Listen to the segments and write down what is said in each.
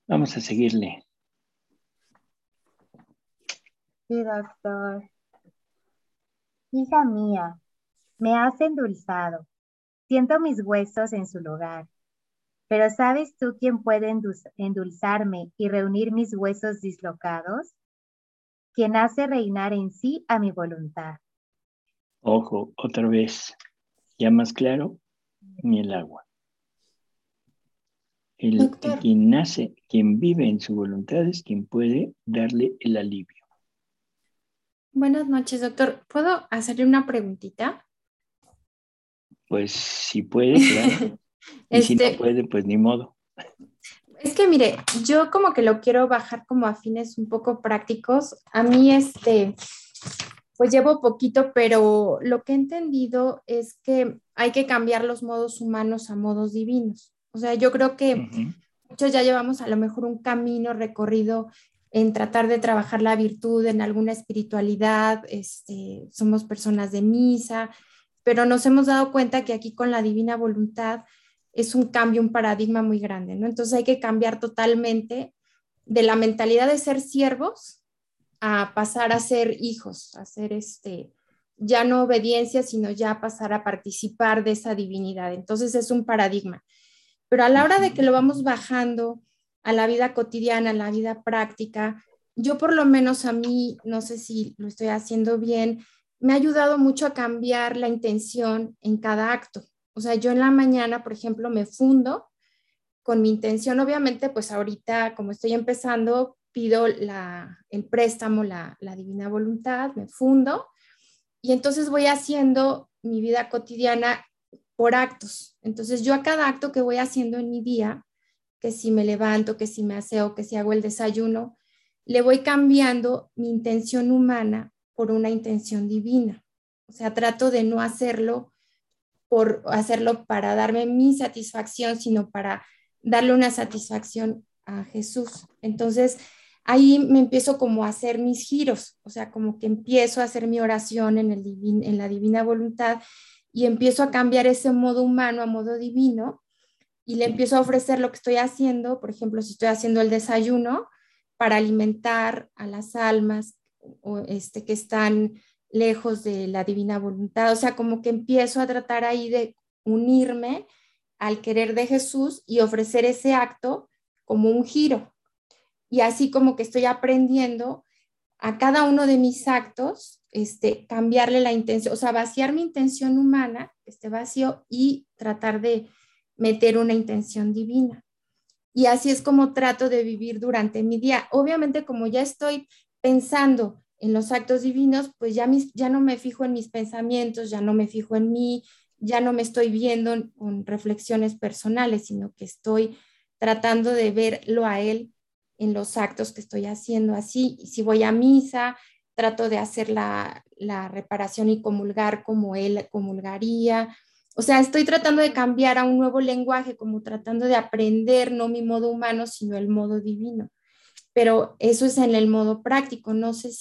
Vamos a seguirle. Sí, doctor. Hija mía, me has endulzado. Siento mis huesos en su lugar. Pero ¿sabes tú quién puede endulzarme y reunir mis huesos dislocados? Quien hace reinar en sí a mi voluntad. Ojo, otra vez. Ya más claro, ni el agua. El Doctor, quien nace, quien vive en su voluntad es quien puede darle el alivio. buenas noches, doctor. ¿Puedo hacerle una preguntita? Pues si puede, claro. Y si no Este, puede, pues ni modo. es que mire, yo como que lo quiero bajar como a fines un poco prácticos. A mí, pues llevo poquito, pero lo que he entendido es que hay que cambiar los modos humanos a modos divinos. O sea, yo creo que Ujú. muchos ya llevamos a lo mejor un camino recorrido en tratar de trabajar la virtud en alguna espiritualidad, somos personas de misa, pero nos hemos dado cuenta que aquí con la divina voluntad es un cambio, un paradigma muy grande, ¿no? Entonces hay que cambiar totalmente de la mentalidad de ser siervos a pasar a ser hijos, a ser ya no obediencia, sino ya pasar a participar de esa divinidad. Entonces es un paradigma. Pero a la hora de que Ujú. lo vamos bajando a la vida cotidiana, a la vida práctica, yo por lo menos a mí, no sé si lo estoy haciendo bien, me ha ayudado mucho a cambiar la intención en cada acto. O sea, yo en la mañana, por ejemplo, me fundo con mi intención, obviamente, pues ahorita como estoy empezando, pido el préstamo, la divina voluntad, me fundo y entonces voy haciendo mi vida cotidiana por actos. Entonces yo a cada acto que voy haciendo en mi día, que si me levanto, que si me aseo, que si hago el desayuno, le voy cambiando mi intención humana por una intención divina. O sea, trato de no hacerlo por hacerlo para darme mi satisfacción, sino para darle una satisfacción a Jesús. Entonces, ahí me empiezo como a hacer mis giros, o sea, como que empiezo a hacer mi oración en la divina voluntad y empiezo a cambiar ese modo humano a modo divino y le empiezo a ofrecer lo que estoy haciendo, por ejemplo, si estoy haciendo el desayuno para alimentar a las almas o que están lejos de la divina voluntad, o sea, como que empiezo a tratar ahí de unirme al querer de Jesús y ofrecer ese acto como un giro. Y así como que estoy aprendiendo a cada uno de mis actos, cambiarle la intención, o sea, vaciar mi intención humana, este vacío, y tratar de meter una intención divina. Y así es como trato de vivir durante mi día. Obviamente, como ya estoy pensando en los actos divinos, pues ya no me fijo en mis pensamientos, ya no me fijo en mí, ya no me estoy viendo con reflexiones personales, sino que estoy tratando de verlo a Él en los actos que estoy haciendo así. Y si voy a misa, trato de hacer la reparación y comulgar como Él comulgaría. O sea, estoy tratando de cambiar a un nuevo lenguaje, como tratando de aprender no mi modo humano, sino el modo divino. Pero eso es en el modo práctico. No sé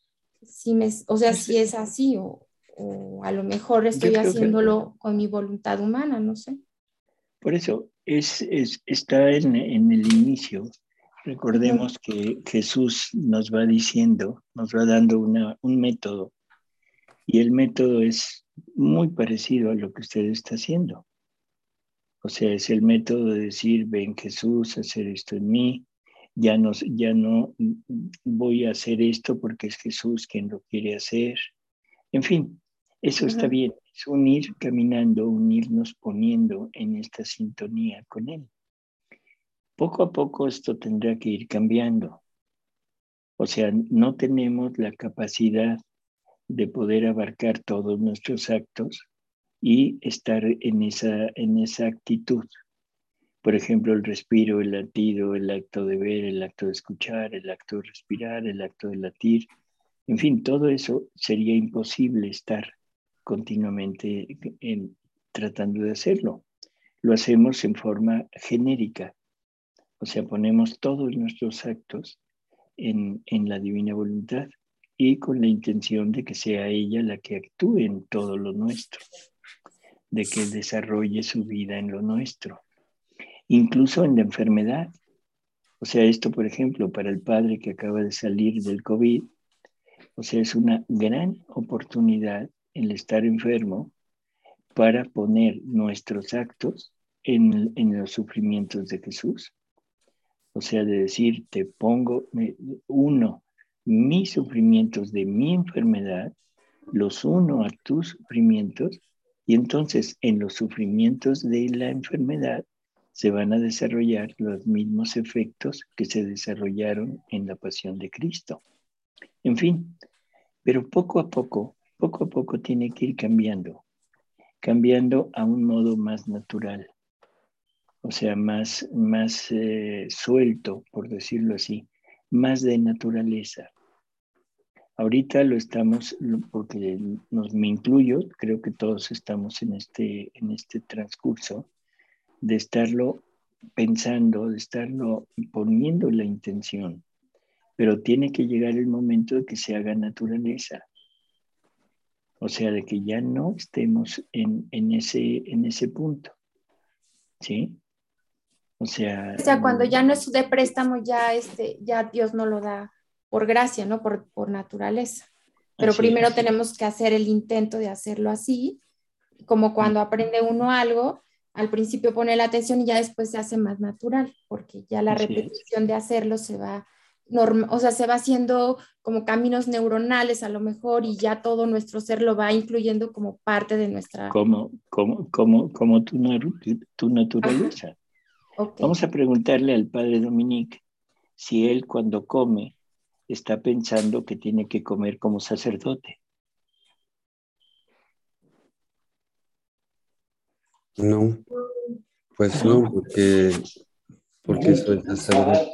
o sea, Pues si es así o a lo mejor yo estoy creo que haciéndolo con mi voluntad humana, no sé. por eso está en el inicio. Ujú, Recordemos que Jesús nos va diciendo, nos va dando un método, y el método es muy parecido a lo que usted está haciendo. O sea, es el método de decir, ven Jesús, hacer esto en mí, ya no voy a hacer esto porque es Jesús quien lo quiere hacer. En fin, eso está ujú. bien, es unir caminando, unirnos poniendo en esta sintonía con Él. Poco a poco esto tendrá que ir cambiando. O sea, no tenemos la capacidad de poder abarcar todos nuestros actos y estar en esa actitud. Por ejemplo, el respiro, el latido, el acto de ver, el acto de escuchar, el acto de respirar, el acto de latir. En fin, todo eso sería imposible estar continuamente tratando de hacerlo. Lo hacemos en forma genérica, o sea, ponemos todos nuestros actos en la divina voluntad y con la intención de que sea ella la que actúe en todo lo nuestro, de que desarrolle su vida en lo nuestro, incluso en la enfermedad. O sea, esto, por ejemplo, para el padre que acaba de salir del COVID, o sea, es una gran oportunidad el estar enfermo para poner nuestros actos en los sufrimientos de Jesús. O sea, de decir, uno, mis sufrimientos de mi enfermedad, los uno a tus sufrimientos, y entonces en los sufrimientos de la enfermedad se van a desarrollar los mismos efectos que se desarrollaron en la pasión de Cristo. En fin, pero poco a poco tiene que ir cambiando a un modo más natural, o sea, más suelto, por decirlo así, más de naturaleza. Ahorita lo estamos, porque me incluyo, creo que todos estamos en este transcurso de estarlo pensando, de estarlo poniendo la intención, pero tiene que llegar el momento de que se haga naturaleza. O sea, de que ya no estemos en ese punto, ¿sí? O sea, Cuando ya no es de préstamo, ya Dios no lo da por gracia, ¿no? Por naturaleza. Pero primero tenemos que hacer el intento de hacerlo así, como cuando aprende uno algo, al principio pone la atención y ya después se hace más natural, porque ya la repetición de hacerlo se va haciendo como caminos neuronales a lo mejor, y ya todo nuestro ser lo va incluyendo como parte de nuestra... Como tu naturaleza. Okay. Vamos a preguntarle al padre Dominique si él cuando come está pensando que tiene que comer como sacerdote. No, pues no, porque soy sacerdote.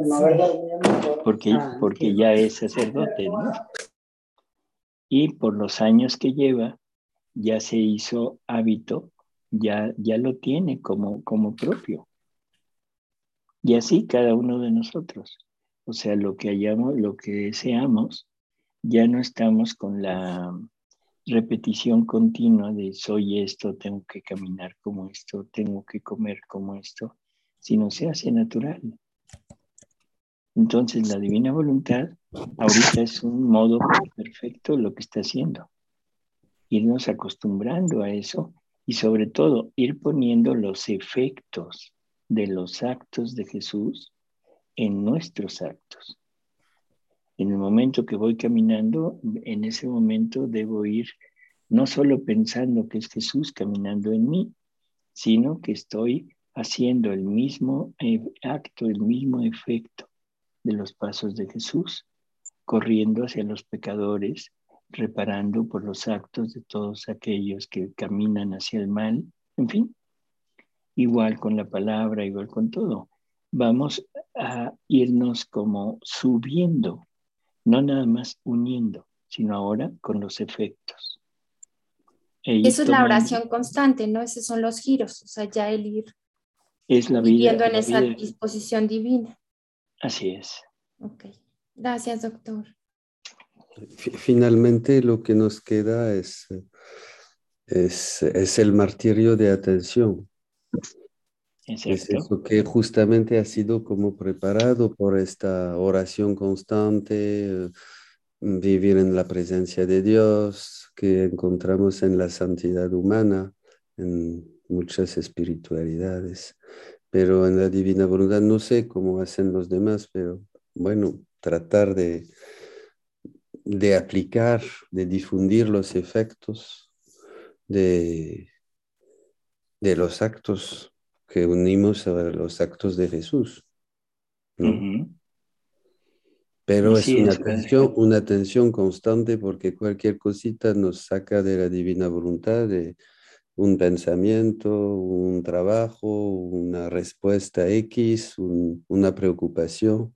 Porque ya es sacerdote, ¿no? Y por los años que lleva, ya se hizo hábito, ya lo tiene como propio. Y así cada uno de nosotros. O sea, lo que deseamos, ya no estamos con la repetición continua de soy esto, tengo que caminar como esto, tengo que comer como esto, sino se hace natural. Entonces la divina voluntad ahorita es un modo perfecto lo que está haciendo. Irnos acostumbrando a eso y sobre todo ir poniendo los efectos de los actos de Jesús en nuestros actos. En el momento que voy caminando, en ese momento debo ir no solo pensando que es Jesús caminando en mí, sino que estoy haciendo el mismo acto, el mismo efecto de los pasos de Jesús, corriendo hacia los pecadores, reparando por los actos de todos aquellos que caminan hacia el mal, en fin, igual con la palabra, igual con todo. Vamos a irnos como subiendo, no nada más uniendo, sino ahora con los efectos. Eso es la oración constante, ¿no? Esos son los giros, o sea, ya el ir viviendo en esa disposición divina. Así es. Ok, gracias, doctor. Finalmente lo que nos queda es el martirio de atención. Exacto. Es eso que justamente ha sido como preparado por esta oración constante, vivir en la presencia de Dios, que encontramos en la santidad humana, en muchas espiritualidades. Pero en la divina voluntad no sé cómo hacen los demás, pero bueno, tratar de aplicar, de difundir los efectos de los actos que unimos a los actos de Jesús, ¿no? Uh-huh. Pero es una atención constante, porque cualquier cosita nos saca de la divina voluntad, de un pensamiento, un trabajo, una respuesta X, una preocupación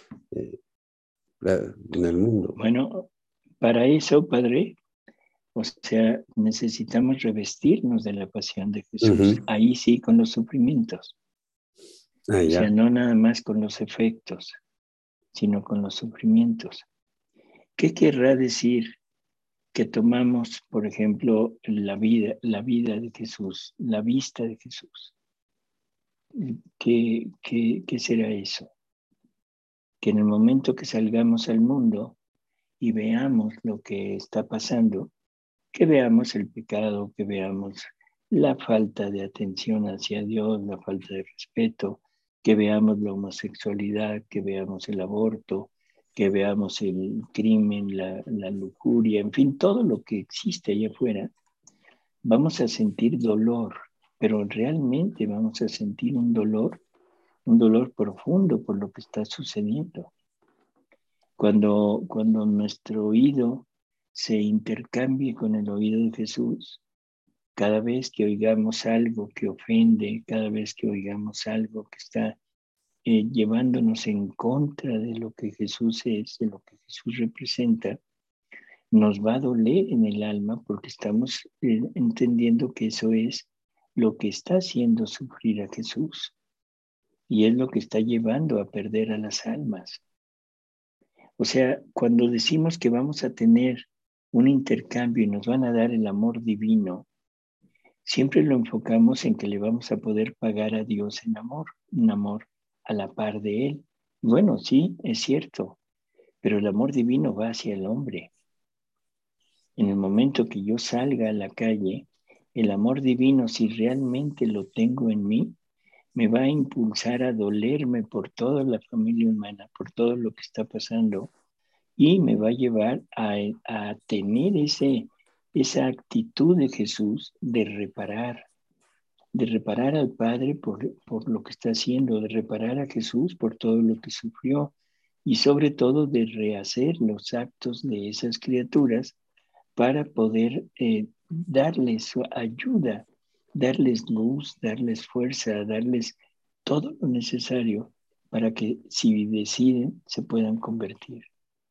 en el mundo. Bueno, para eso, Padre, o sea, necesitamos revestirnos de la pasión de Jesús. Uh-huh. Ahí sí, con los sufrimientos. O sea, no nada más con los efectos, sino con los sufrimientos. ¿Qué querrá decir que tomamos, por ejemplo, la vida de Jesús, la vista de Jesús? ¿Qué será eso? que en el momento que salgamos al mundo y veamos lo que está pasando, que veamos el pecado, que veamos la falta de atención hacia Dios, la falta de respeto, que veamos la homosexualidad, que veamos el aborto, que veamos el crimen, la lujuria, en fin, todo lo que existe allá afuera, vamos a sentir dolor, pero realmente vamos a sentir un dolor profundo por lo que está sucediendo. Cuando nuestro oído se intercambie con el oído de Jesús, cada vez que oigamos algo que ofende, cada vez que oigamos algo que está llevándonos en contra de lo que Jesús es, de lo que Jesús representa, nos va a doler en el alma porque estamos entendiendo que eso es lo que está haciendo sufrir a Jesús y es lo que está llevando a perder a las almas. O sea, cuando decimos que vamos a tener un intercambio y nos van a dar el amor divino, siempre lo enfocamos en que le vamos a poder pagar a Dios en amor, un amor a la par de Él. Bueno, sí, es cierto, pero el amor divino va hacia el hombre. En el momento que yo salga a la calle, el amor divino, si realmente lo tengo en mí, me va a impulsar a dolerme por toda la familia humana, por todo lo que está pasando, y me va a llevar a tener esa actitud de Jesús de reparar al Padre por lo que está haciendo, de reparar a Jesús por todo lo que sufrió y sobre todo de rehacer los actos de esas criaturas para poder darles su ayuda, darles luz, darles fuerza, darles todo lo necesario para que si deciden se puedan convertir.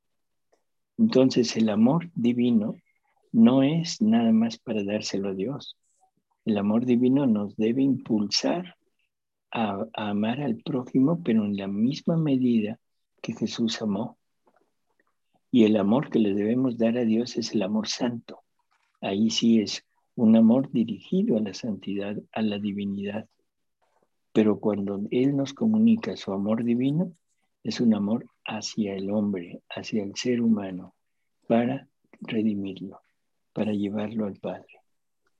Entonces el amor divino no es nada más para dárselo a Dios. El amor divino nos debe impulsar a amar al prójimo, pero en la misma medida que Jesús amó. Y el amor que le debemos dar a Dios es el amor santo. Ahí sí es un amor dirigido a la santidad, a la divinidad. Pero cuando Él nos comunica su amor divino, es un amor hacia el hombre, hacia el ser humano, para redimirlo, para llevarlo al Padre.